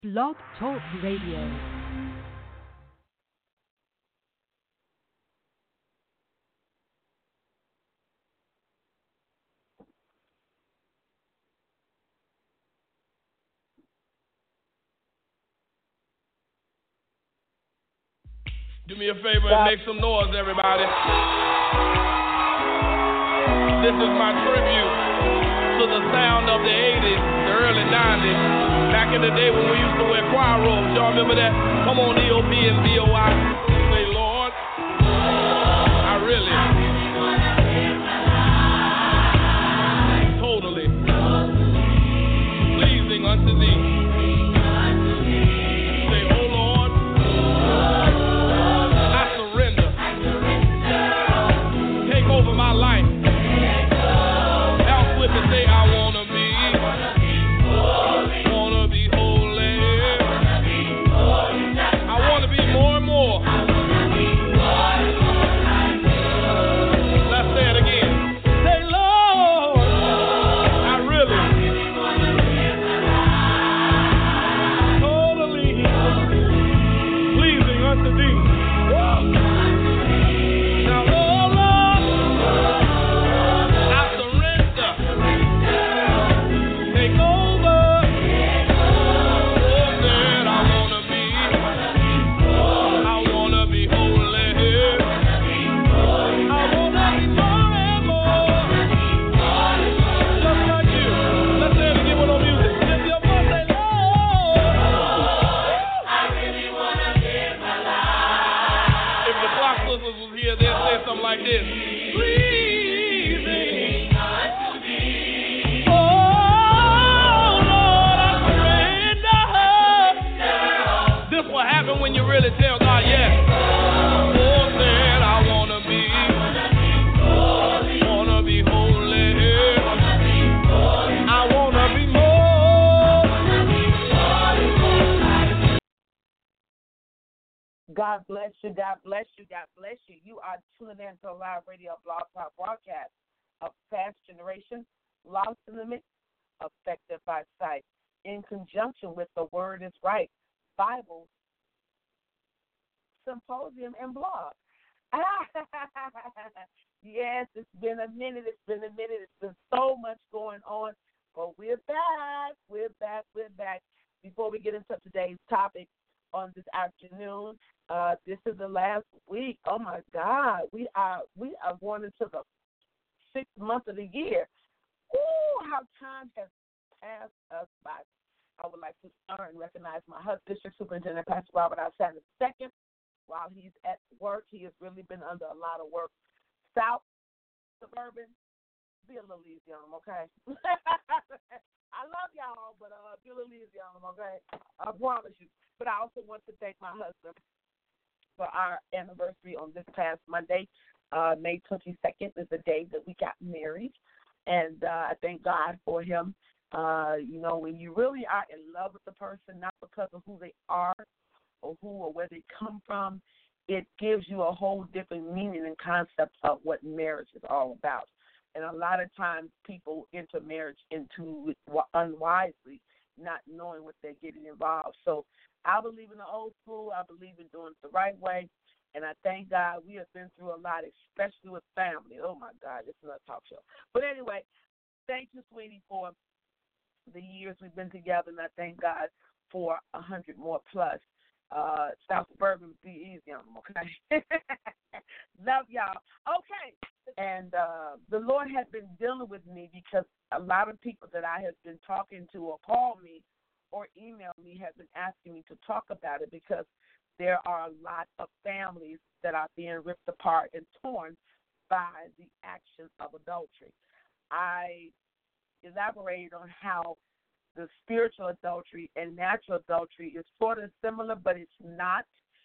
Blog Talk Radio. Do me a favor and make some noise, everybody. This is my tribute to the sound of the 80s, the early 90s. Back in the day when we used to wear choir robes. Y'all remember that? Come on, EOB and BOI. Say, Lord, I really, totally pleasing unto thee. God bless you, God bless you, God bless you. You are tuning in to a live radio blog talk broadcast of Fast Generation, Lost in the Mix, Affected by Sight, in conjunction with The Word is Right, Bible, Symposium, and blog. Yes, it's been a minute. It's been so much going on, but we're back. Before we get into today's topic on this afternoon, this is the last week. Oh my God, we are going into the 6th month of the year. Ooh, how time has passed us by. I would like to honor and recognize my husband, District Superintendent Pastor Robert Alsand II. While he's at work, he has really been under a lot of work. South Suburban, be a little easy on him, okay? I love y'all, but be a little easy on him, okay? I promise you. But I also want to thank my husband for our anniversary on this past Monday. May 22nd is the day that we got married, and I thank God for him. When you really are in love with the person, not because of who they are or who or where they come from, it gives you a whole different meaning and concept of what marriage is all about. And a lot of times people enter marriage into it unwisely, not knowing what they're getting involved. So I believe in the old school. I believe in doing it the right way. And I thank God we have been through a lot, especially with family. Oh, my God, this is a talk show. But anyway, thank you, sweetie, for the years we've been together, and I thank God for 100 more plus. South Suburban, be easy on them, okay? Love y'all. Okay. And the Lord has been dealing with me because a lot of people that I have been talking to or call me or email me have been asking me to talk about it because there are a lot of families that are being ripped apart and torn by the action of adultery. I elaborated on how the spiritual adultery and natural adultery is sort of similar, but it's not.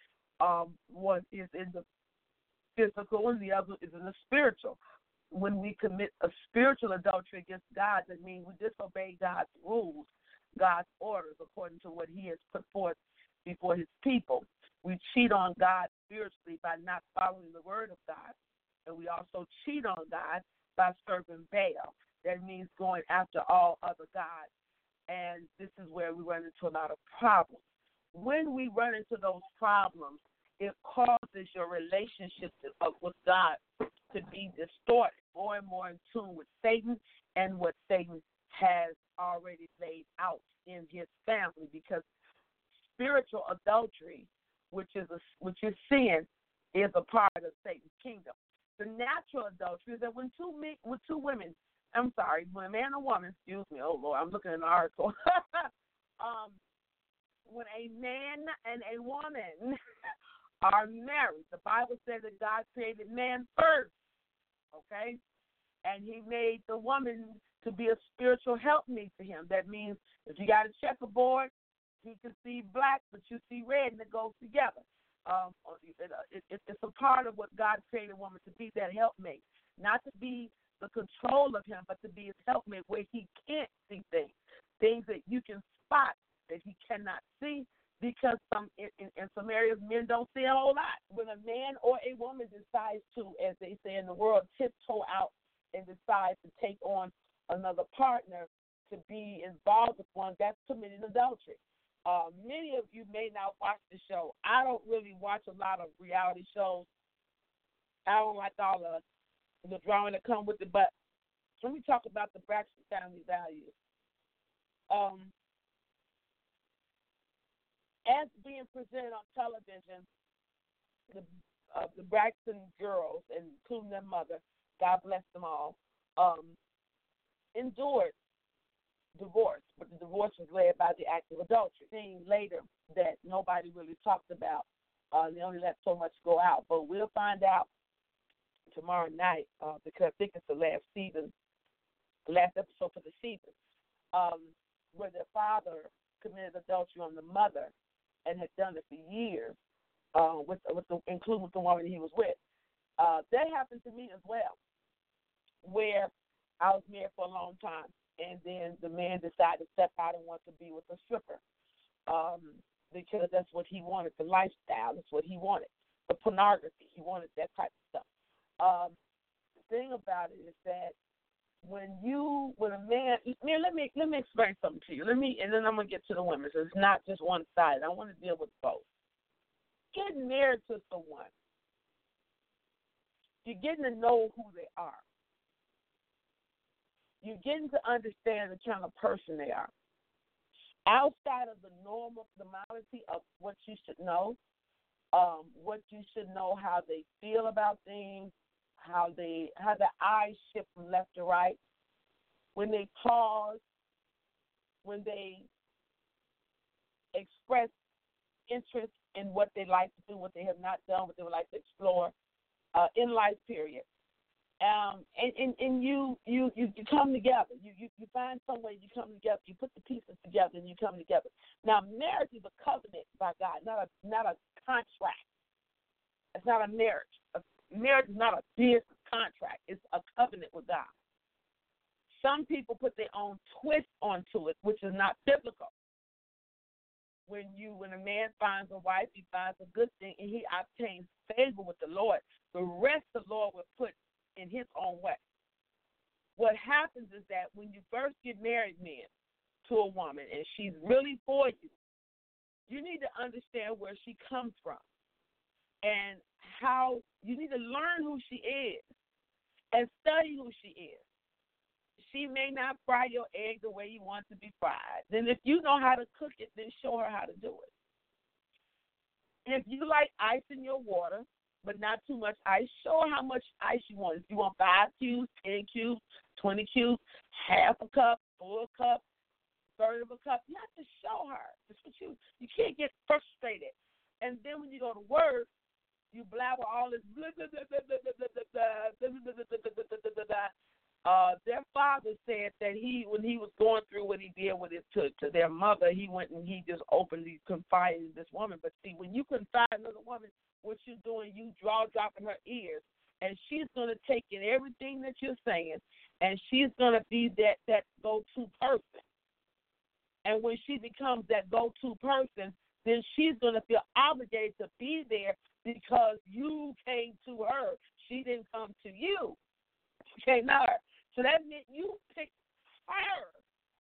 One is in the physical and the other is in the spiritual. When we commit a spiritual adultery against God, that means we disobey God's rules, God's orders, according to what he has put forth before his people. We cheat on God spiritually by not following the word of God. And we also cheat on God by serving Baal. That means going after all other gods And this is where we run into a lot of problems. When we run into those problems, it causes your relationship with God to be distorted, more and more in tune with Satan and what Satan has already laid out in his family. Because spiritual adultery, which is sin, is a part of Satan's kingdom. The natural adultery is that when two women, when a man and woman, excuse me, oh Lord, I'm looking at an article. When a man and a woman are married, the Bible says that God created man first, okay? And he made the woman to be a spiritual helpmeet to him. That means if you got a checkerboard, he can see black, but you see red, and it goes together. It's a part of what God created a woman to be, that helpmate, not to be the control of him, but to be his helpmate where he can't see things that you can spot that he cannot see, because in some areas men don't see a whole lot. When a man or a woman decides to, as they say in the world, tiptoe out and decides to take on another partner to be involved with one, that's committing adultery. Many of you may not watch the show. I don't really watch a lot of reality shows. I don't like all the drama that come with it, but let me talk about the Braxton family values. As being presented on television, the Braxton girls, including their mother, God bless them all, endured divorce, but the divorce was led by the act of adultery. Seeing later that nobody really talked about, they only let so much go out. But we'll find out tomorrow night, because I think it's the last episode for the season, where the father committed adultery on the mother and had done it for years, including with the woman he was with. That happened to me as well, where I was married for a long time, and then the man decided to step out and want to be with a stripper, because that's what he wanted, the lifestyle. That's what he wanted, the pornography. He wanted that type of stuff. The thing about it is that when a man, let me explain something to you. And then I'm gonna get to the women. So it's not just one side. I want to deal with both. Getting married to someone, you're getting to know who they are. You're getting to understand the kind of person they are. Outside of the normality of what you should know, how they feel about things, how the eyes shift from left to right, when they pause, when they express interest in what they like to do, what they have not done, what they would like to explore in life, period. And you come together. You find some way you come together. You put the pieces together and you come together. Now, marriage is a covenant by God, not a contract. It's not a marriage. Marriage is not a business contract. It's a covenant with God. Some people put their own twist onto it, which is not biblical. When a man finds a wife, he finds a good thing, and he obtains favor with the Lord. The rest the Lord will put in his own way. What happens is that when you first get married, men, to a woman, and she's really for you, you need to understand where she comes from and how you need to learn who she is and study who she is. She may not fry your egg the way you want to be fried. Then if you know how to cook it, then show her how to do it. If you like ice in your water, but not too much ice, show her how much ice you want. If you want 5 cubes, 10 cubes, 20 cubes, half a cup, full cup, third of a cup, you have to show her. That's what you can't get frustrated. And then when you go to work, you blabber all this blah, blah, blah, blah, blah, blah, blah, blah, blah, blah. Their father said that when he was going through what he did with it to their mother, he went and he just openly confided in this woman. But see, when you confide in another woman, what you're doing, you dropping her ears, and she's going to take in everything that you're saying, and she's going to be that go-to person. And when she becomes that go-to person, then she's going to feel obligated to be there because you came to her. She didn't come to you. You came to her. So that meant you picked her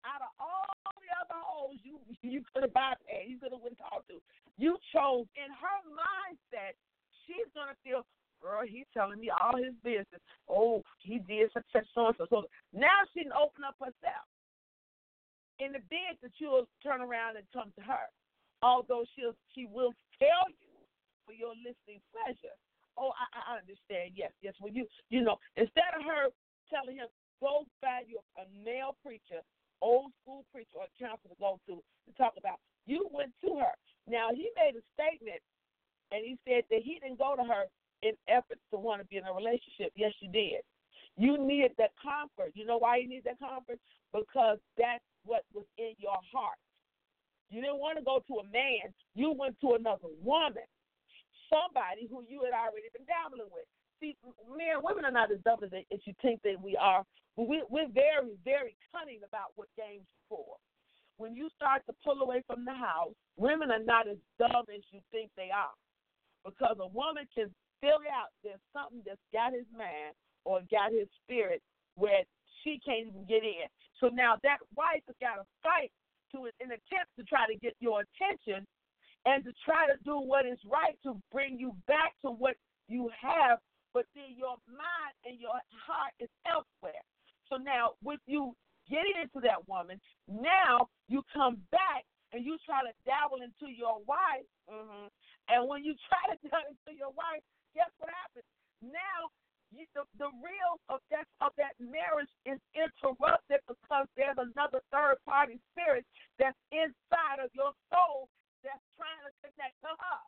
out of all the other hoes you could have bypassed, you could have went and talked to, you chose in her mindset, she's going to feel, girl, he's telling me all his business. Oh, he did such so and so. So now she can open up herself in the bid that you'll turn around and come to her. Although she will tell you for your listening pleasure. Oh, I understand. Yes. Well, you know, instead of her telling him, go find you a male preacher, old school preacher or counselor to go to talk about, you went to her. Now, he made a statement, and he said that he didn't go to her in efforts to want to be in a relationship. Yes, you did. You needed that comfort. You know why you need that comfort? Because that's what was in your heart. You didn't want to go to a man. You went to another woman, somebody who you had already been dabbling with. See, men and women are not as dumb as you think that we are. We're very, very cunning about what game's for. When you start to pull away from the house, women are not as dumb as you think they are. Because a woman can figure out there's something that's got his mind or got his spirit where she can't even get in. So now that wife has got to fight to an attempt to try to get your attention and to try to do what is right to bring you back to what you have, but then your mind and your heart is elsewhere. So now with you getting into that woman, now you come back and you try to dabble into your wife, and when you try to dabble into your wife, guess what happens? Now the real of that marriage is interrupted because there's another third-party spirit that's inside of your soul that's trying to connect to her.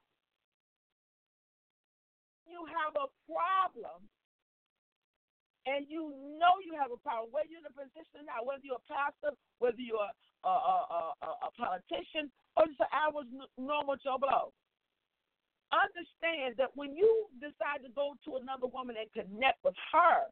You have a problem, and you know you have a problem, whether you're in a position now, whether you're a pastor, whether you're a politician, or just an average normal Joe Blow. Understand that when you decide to go to another woman and connect with her,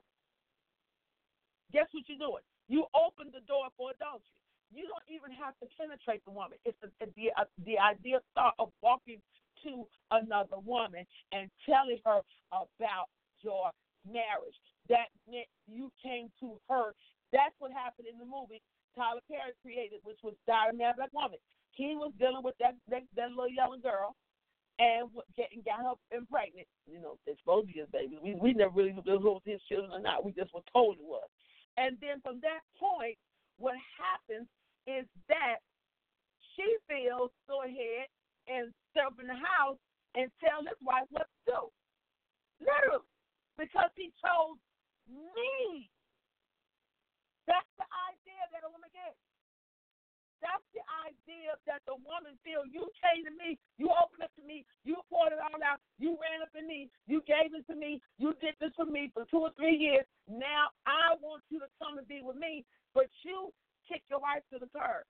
guess what you're doing? You open the door for adultery. You don't even have to penetrate the woman. It's the idea thought of walking to another woman and telling her about your marriage. That meant you came to her. That's what happened in the movie Tyler Perry created, which was Diary of a Mad Black Woman. He was dealing with that little young girl and got her pregnant. You know, they're supposed to be his baby. We never really knew if it was his children or not. We just were told it was. And then from that point, what happens is that she feels go ahead and step up in the house and tell his wife what to do. Literally. Because he chose me. That's the idea that a woman gets. That's the idea that the woman feels. You came to me, you opened up to me, you poured it all out, you ran up in me, you gave it to me, you did this for me for 2 or 3 years. Now I want you to come and be with me, but you kick your wife to the curb.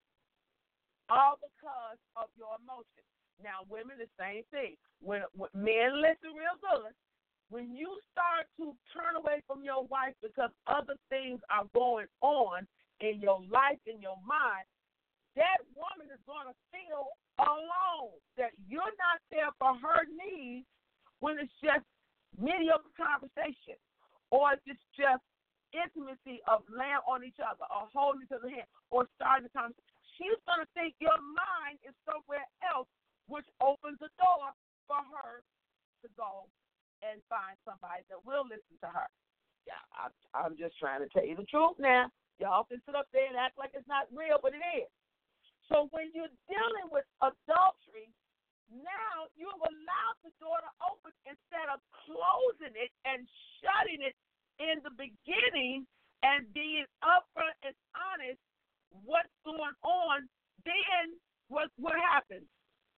All because of your emotions. Now women, the same thing. When men listen real good, when you start to turn away from your wife because other things are going on in your life, in your mind, that woman is going to feel alone, that you're not there for her needs when it's just mediocre conversation or it's just intimacy of laying on each other or holding each other's hand or starting the conversation. She's going to think your mind is somewhere else, which opens the door for her to go and find somebody that will listen to her. Yeah, I'm just trying to tell you the truth now. Y'all can sit up there and act like it's not real, but it is. So when you're dealing with adultery, now you've allowed the door to open instead of closing it and shutting it in the beginning and being upfront and honest what's going on. Then what happens?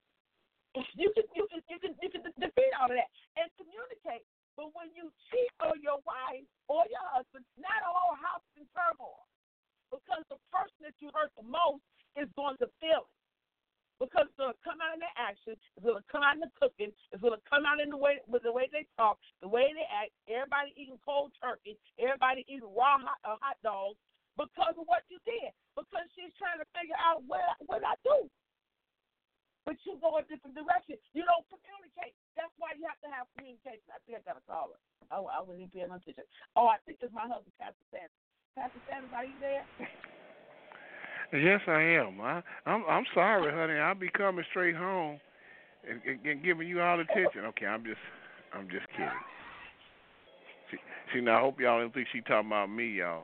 You can defeat all of that and communicate. But when you cheat on your wife or your husband, not a whole house is in turmoil. Because the person that you hurt the most is going to feel it. Because it's going to come out in their actions, it's going to come out in the cooking, it's going to come out in the way they talk, the way they act. Everybody eating cold turkey, everybody eating raw hot dogs because of what you did. Because she's trying to figure out what I do. But you go a different direction. You don't communicate. That's why you have to have communication. I think I got to call her. I wasn't even paying attention. Oh, I think it's my husband, Pastor Sanders. Pastor Sanders, are you there? Yes, I am. I'm sorry, honey. I'll be coming straight home and giving you all the attention. Okay, I'm just kidding. See, now I hope y'all don't think she talking about me, y'all.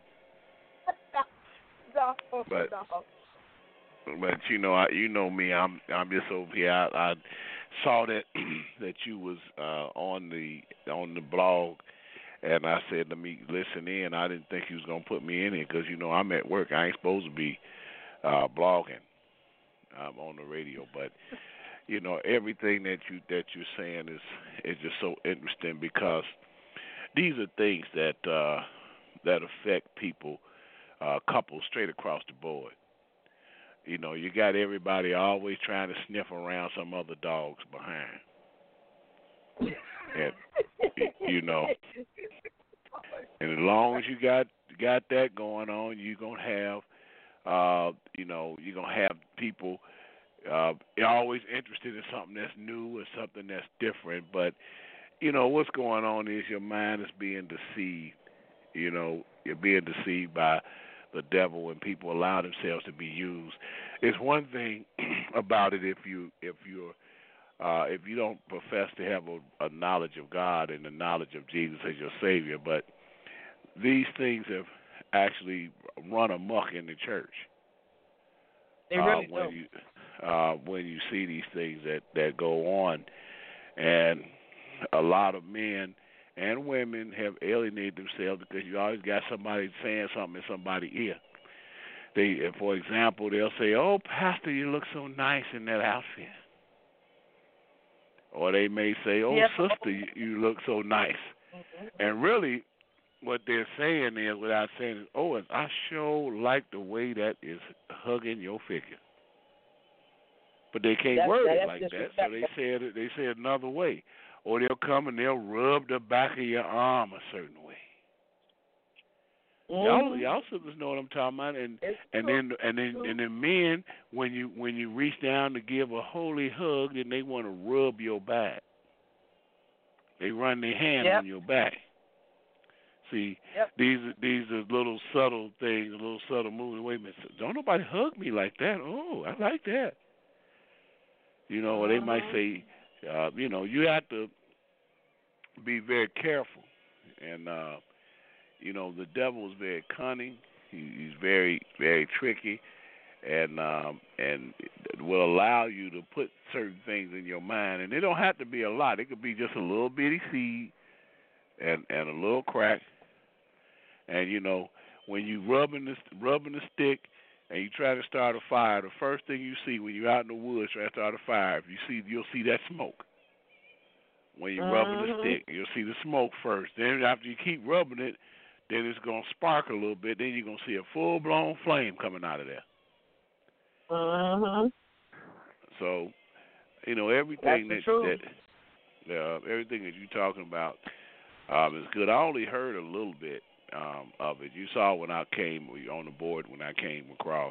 No, But no. you know, you know me. I'm just over here. I saw that that you was on the blog, and I said, let me listen in. I didn't think you was gonna put me in here because you know I'm at work. I ain't supposed to be blogging on the radio, but you know everything that you're saying is just so interesting because these are things that affect people, couples straight across the board. You know, you got everybody always trying to sniff around some other dog's behind. And you know, and as long as you got that going on, you're gonna have you're gonna have people always interested in something that's new or something that's different. But you know what's going on is your mind is being deceived. You know, you're being deceived by the devil when people allow themselves to be used. It's one thing about it if you don't profess to have a knowledge of God and the knowledge of Jesus as your Savior, but these things have actually run amok in the church. They really do. When you see these things that go on, and a lot of men and women have alienated themselves because you always got somebody saying something in somebody's ear. For example, they'll say, "Oh, Pastor, you look so nice in that outfit," or they may say, "Oh, Yes. sister, you look so nice," and really, what they're saying is, without saying it, "Oh, I sure like the way that is hugging your figure," but they can't word it like that, so they say it another way. Or they'll come and they'll rub the back of your arm a certain way. Y'all sisters know what I'm talking about, and then men, when you reach down to give a holy hug, then they want to rub your back. They run their hand on your back. See, these are little subtle things, little subtle movements. Wait a minute, don't nobody hug me like that. Oh, I like that. You know, or they might say, you know, you have to be very careful. And, you know, the devil is very cunning. He's very, very tricky, and will allow you to put certain things in your mind. And it don't have to be a lot. It could be just a little bitty seed and a little crack. And, you know, when you rubbing the stick and you try to start a fire, the first thing you see when you're out in the woods trying to start a fire, you'll see that smoke. When you're rubbing the stick, you'll see the smoke first. Then after you keep rubbing it, then it's going to spark a little bit. Then you're going to see a full-blown flame coming out of there. So, you know, everything everything that you're talking about is good. I only heard a little bit of it. You saw when I came on the board when I came across.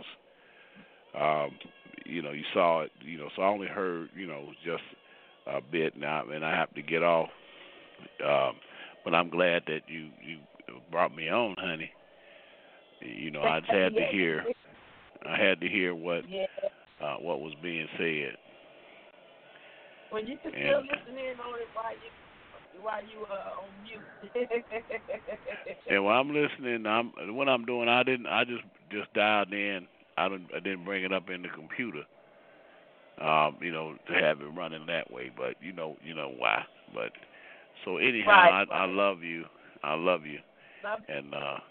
You know, you saw it. You know, so I only heard just a bit now, and I have to get off. But I'm glad that you brought me on, honey. You know, I just had to hear. I had to hear what was being said. Well, you can still listen in on it while you on mute. And while I'm listening, what I'm doing, I just dialed in. I didn't bring it up in the computer. You know, to have it running that way, but you know why. But so anyhow, I love you. I love you. And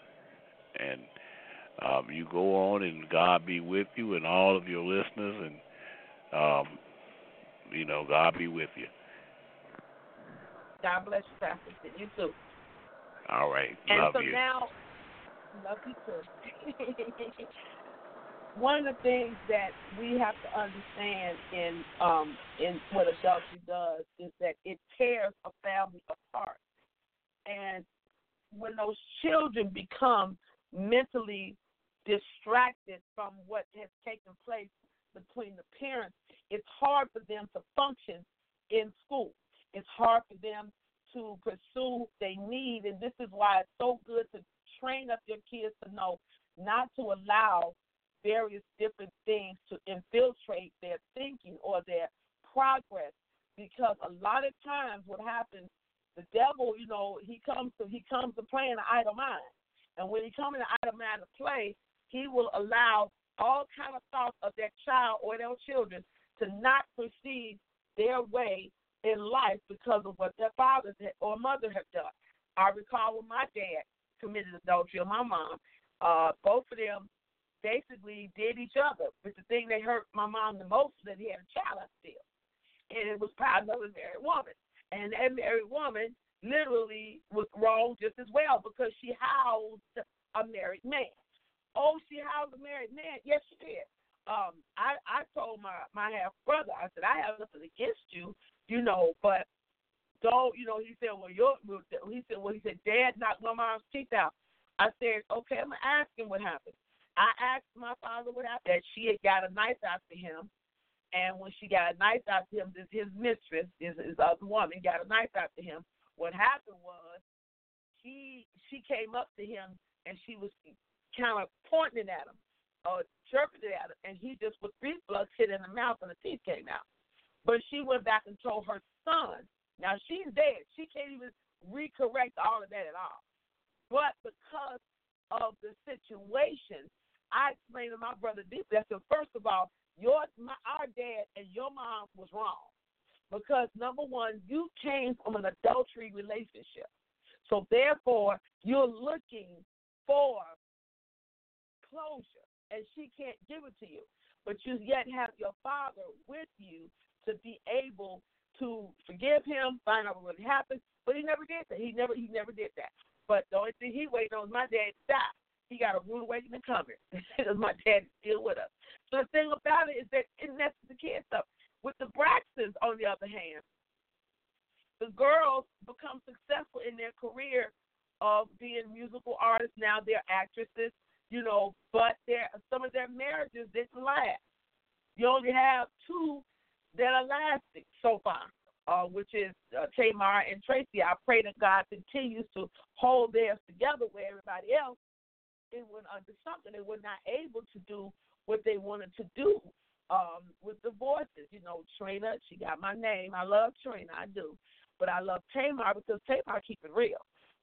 you go on, and God be with you and all of your listeners, and you know, God be with you. God bless you, Pastor. You too. All right. Love you. Now, love you too. One of the things that we have to understand in what adultery does is that it tears a family apart. And when those children become mentally distracted from what has taken place between the parents, it's hard for them to function in school. It's hard for them to pursue their need, and this is why it's so good to train up your kids to know not to allow various different things to infiltrate their thinking or their progress. Because a lot of times what happens, the devil, he comes to play in the idle mind. And when he comes in the idle mind to play, he will allow all kind of thoughts of their child or their children to not proceed their way in life because of what their father or mother have done. I recall when my dad committed adultery or my mom, both of them basically did each other. But the thing that hurt my mom the most was that he had a child still. And it was by another married woman. And that married woman literally was wrong just as well because she housed a married man. Oh, she housed a married man? Yes, she did. I told my half-brother, I said, I have nothing against you, but don't, he said, he said, Dad knocked my mom's teeth out. I said, okay, I'm going to ask him what happened. I asked my father what happened, that she had got a knife after him. And when she got a knife after him, his mistress, his other woman, got a knife after him. What happened was she came up to him and she was kind of pointing at him or chirping at him, and he just with reflux hit in the mouth and the teeth came out. But she went back and told her son. Now she's dead. She can't even recorrect all of that at all. But because of the situation, I explained to my brother deeply. I said, first of all, our dad and your mom was wrong because, number one, you came from an adultery relationship. So, therefore, you're looking for closure, and she can't give it to you. But you yet have your father with you to be able to forgive him, find out what happened. But he never did that. He never did that. But the only thing he waited on was my dad to die. He got a rude awakening coming because my dad is still with us. So the thing about it is that, and that's the kid stuff. With the Braxtons, on the other hand, the girls become successful in their career of being musical artists. Now they're actresses, but some of their marriages didn't last. You only have two that are lasting so far, which is Tamar and Tracy. I pray that God continues to hold theirs together where everybody else went under something. They were not able to do what they wanted to do with the voices. Trina, she got my name. I love Trina, I do. But I love Tamar because Tamar keep it real.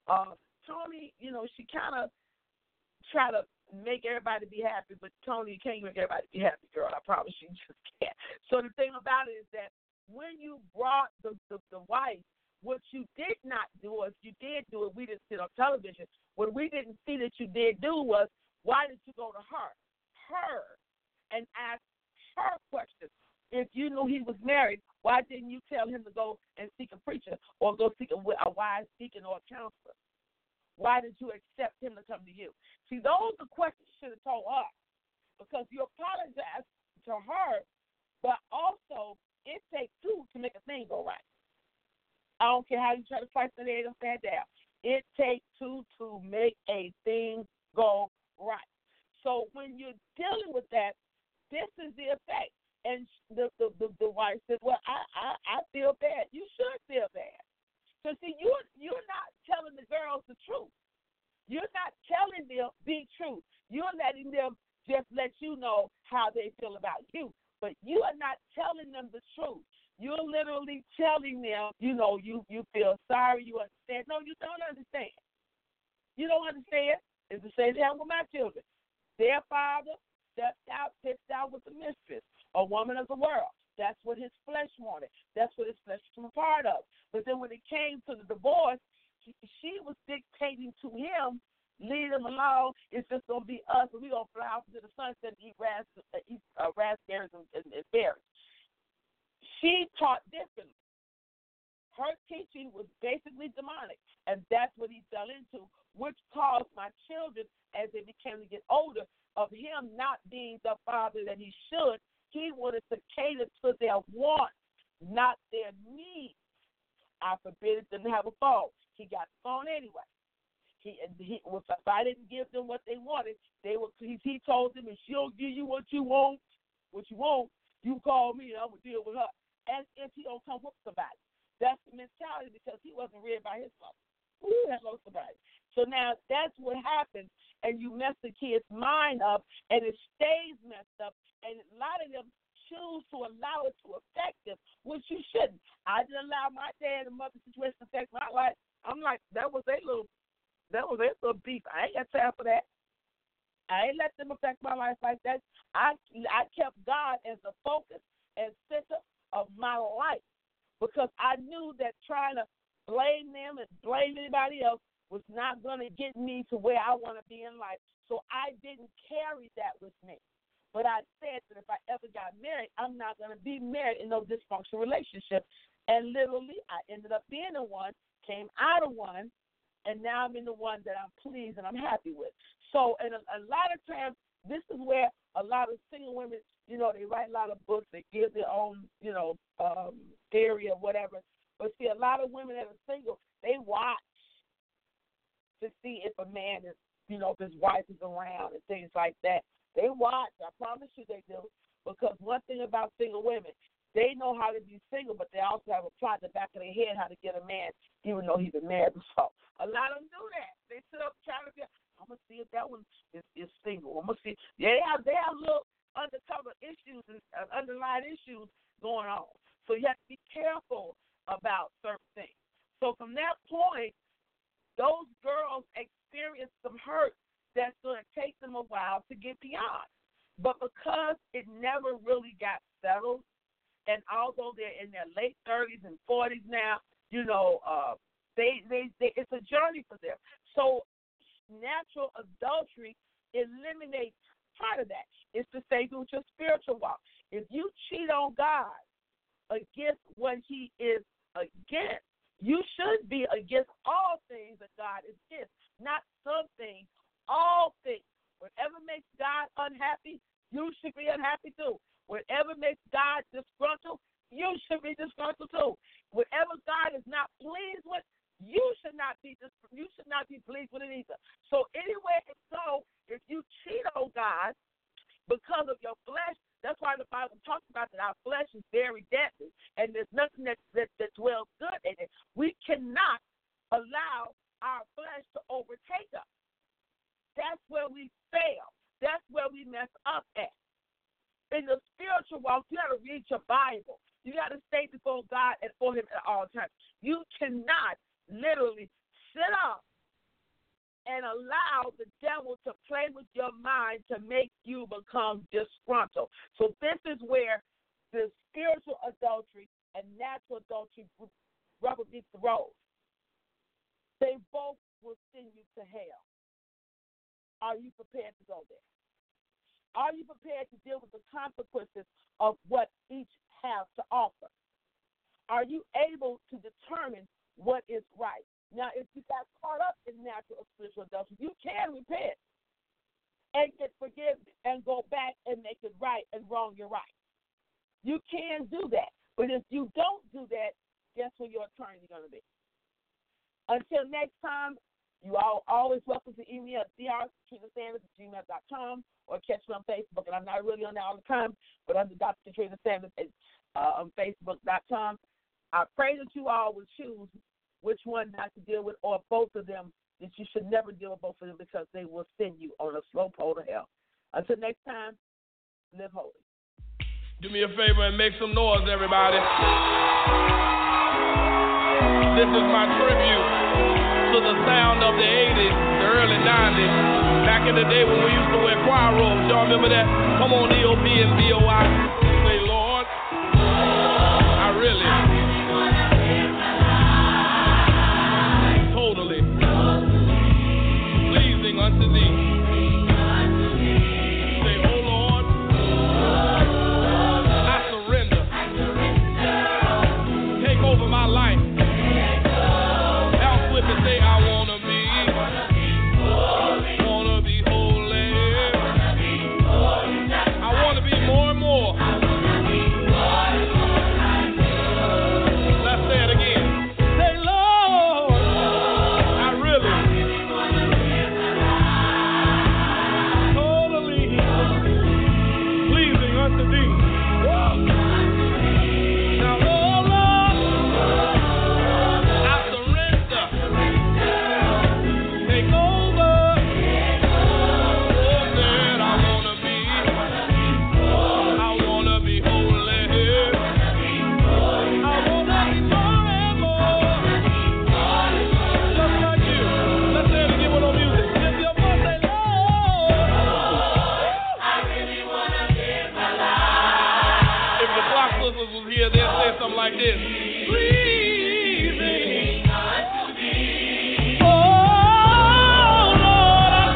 Tony, she kind of try to make everybody be happy, but Tony, you can't make everybody be happy, girl. I promise you just can't. So the thing about it is that when you brought the wife, what you did not do, or if you did do it, we didn't see it on television. What we didn't see that you did do was, why did you go to her, and ask her questions? If you knew he was married, why didn't you tell him to go and seek a preacher or go seek a wise deacon or a counselor? Why did you accept him to come to you? See, those are questions you should have told her because you apologized to her, but also it takes two to make a thing go right. I don't care how you try to fight the head upside down. It takes two to make a thing go right. So when you're dealing with that, this is the effect. And the wife said, well, I feel bad. You should feel bad. So, see, you're not telling the girls the truth. You're not telling them the truth. You're letting them just let you know how they feel about you. But you are not telling them the truth. You're literally telling them, you feel sorry, you understand. No, you don't understand. You don't understand. It's the same thing with my children. Their father pitched out with the mistress, a woman of the world. That's what his flesh wanted. That's what his flesh was a part of. But then when it came to the divorce, she was dictating to him, leave him alone. It's just going to be us, and we're going to fly off into the sunset and eat raspberries and berries. She taught differently. Her teaching was basically demonic, and that's what he fell into, which caused my children, as they began to get older, of him not being the father that he should. He wanted to cater to their wants, not their needs. I forbid them to have a phone. He got the phone anyway. If I didn't give them what they wanted, he told them, if she don't give you what you want, you call me and I'm going to deal with her. As if he don't come with somebody. That's the mentality because he wasn't reared by his mother. Hello, somebody. So now that's what happens, and you mess the kid's mind up, and it stays messed up, and a lot of them choose to allow it to affect them, which you shouldn't. I didn't allow my dad and mother situation to affect my life. I'm like, that was their little beef. I ain't got time for that. I ain't let them affect my life like that. I kept God as the focus and center of my life because I knew that trying to blame them and blame anybody else was not going to get me to where I want to be in life. So I didn't carry that with me. But I said that if I ever got married, I'm not going to be married in no dysfunctional relationship. And literally, I ended up being in one, came out of one, and now I'm in the one that I'm pleased and I'm happy with. So, and a lot of times, this is where a lot of single women, you know, they write a lot of books, they give their own, you know, theory or whatever. But see, a lot of women that are single, they watch to see if a man is, you know, if his wife is around and things like that. They watch, I promise you they do, because one thing about single women, they know how to be single, but they also have a plot in the back of their head how to get a man, even though he's been married before. A lot of them do that. They sit up trying to get, I'm going to see if that one is single. I'm going to see. They have little undercover issues and underlying issues going on. So you have to be careful about certain things. So from that point, those girls experience some hurt that's going to take them a while to get beyond. But because it never really got settled, and although they're in their late 30s and 40s now, you know, they it's a journey for them. So natural adultery eliminates part of that. It's the same with your spiritual walk. If you cheat on God against what he is against, you should be against all things that God is against, not some things. All things. Whatever makes God unhappy, you should be unhappy too. Whatever makes God disgruntled, you should be disgruntled too. Whatever God is not pleased with, you should not be pleased with it either. So anywhere it goes, if you cheat on God because of your flesh, that's why the Bible talks about that our flesh is very deadly, and there's nothing that dwells good in it. We cannot allow our flesh to overtake us. That's where we fail. That's where we mess up at. In the spiritual walk, you got to read your Bible. You got to stay before God and for him at all times. You cannot literally sit up and allow the devil to play with your mind to make you become disgruntled. So this is where the spiritual adultery and natural adultery rubber meets the road. They both will send you to hell. Are you prepared to go there? Are you prepared to deal with the consequences of what each has to offer? Are you able to determine what is right? Now, if you got caught up in natural or spiritual adultery, you can repent and get forgiveness and go back and make it right and wrong your right. You can do that. But if you don't do that, guess who your attorney is going to be? Until next time, you are always welcome to email at drkatrina.sanders@gmail.com or catch me on Facebook. And I'm not really on there all the time, but under Dr. Katrina Sanders on Facebook.com. I pray that you all will choose which one not to deal with or both of them, that you should never deal with both of them because they will send you on a slow pole to hell. Until next time, live holy. Do me a favor and make some noise, everybody. This is my tribute to the sound of the 80s, the early 90s, back in the day when we used to wear choir robes. Y'all remember that? Come on, EOB and VOI. Say, Lord, I really, totally pleasing unto thee. Say, oh Lord, I surrender. Take over my life. Say I wanna be holy. I wanna be more and more was here, they'd say something like this. Pleasing unto thee. Oh, Lord, I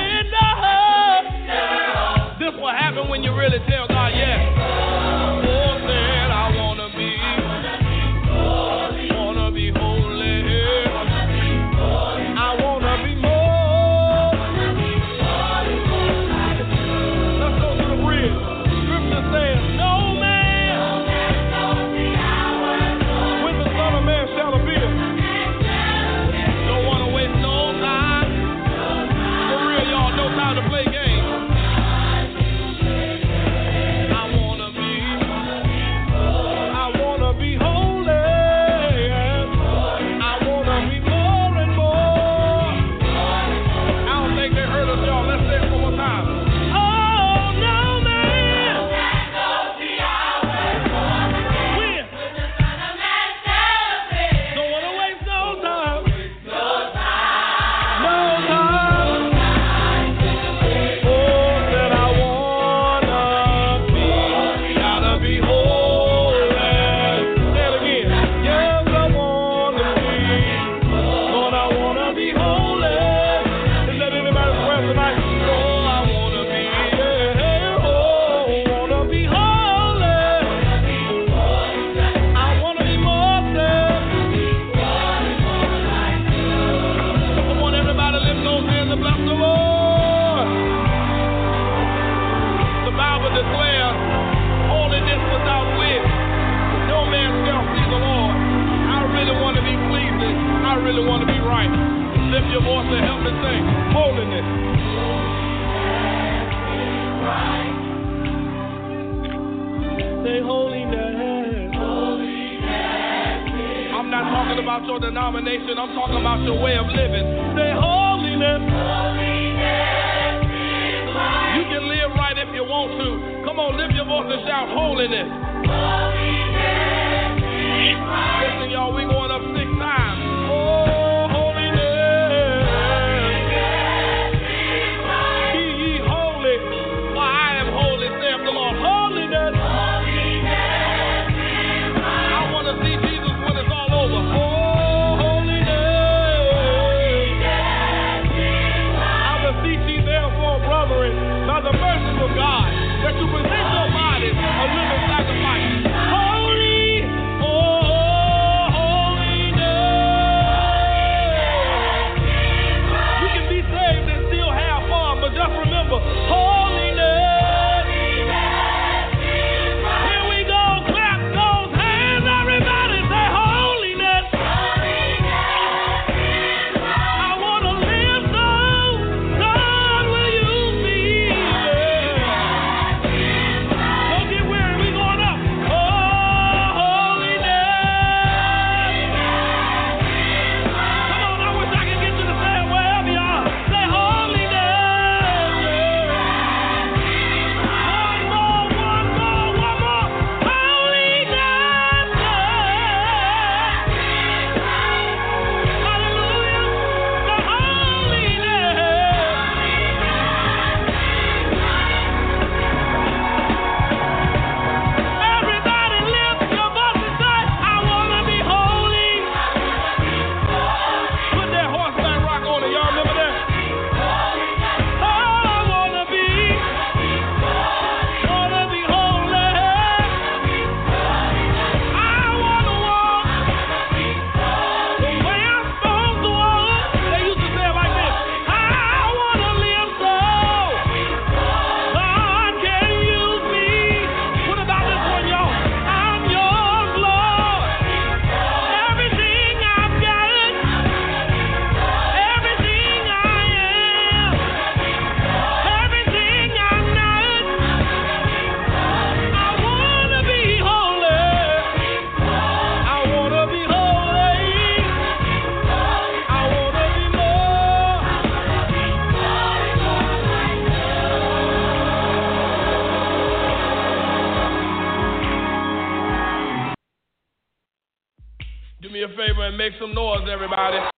surrender. This will happen when you really tell God yes. Oh, said I wanna be holy. Wanna be holy. I wanna be more. Let's go to the bridge. Scripture says, no man when the Son of Man shall appear. Don't want to waste no time. For real, y'all, no time to play games. I wanna be holy. I wanna be more and more. I don't think they heard us, y'all. Let's say it one more time. Oh, no man. When? Don't want to waste no time. No time. Oh, that I wanna be. Gotta be holy. Say it again. Yes, I wanna be. Lord, I wanna be holy. Is that anybody's prayer tonight? Oh, I wanna be. Oh, wanna be holy. I wanna be more than. Come on, everybody, lift those hands and bless the Lord. The Bible declares holiness without which no man shall see the Lord. I really want to be pleasing. I really want to be right. Lift your voice and help me sing. Holiness. Say holiness. I'm not talking about your denomination. I'm talking about your way of living. Say holiness. You can live right if you want to. Come on, lift your voice and shout holiness. Listen, y'all, we going up 6 times. Oh, holiness. Be ye holy, for I am holy, saith the Lord. Holiness. I want to see Jesus when it's all over. Oh, holiness. I beseech ye therefore, brethren, by the mercies of God, that you present your bodies a living sacrifice. Holy, oh, holiness. You can be saved and still have fun, but just remember, holiness. Here we go, clap those hands, everybody, say holiness. I want to live so, God, will use me. Don't get weary, we going up. Oh, holiness. Come on, I wish I could get you to say it wherever you are. Say holiness. One more. Holiness. Hallelujah. The holiness. Everybody lift your voice and say, I want to be holy. Put that horseback rock on it. Y'all remember that? Oh, I want to be holy. I want to walk the way I'm supposed to walk. They used to say it like this. I want to live so God can use me. What about this one, y'all? I'm yours, Lord. Everything I've got, everything I am, everything I'm not, I want to be holy. I want to be holy. I want to be more. Do me a favor and make some noise, everybody.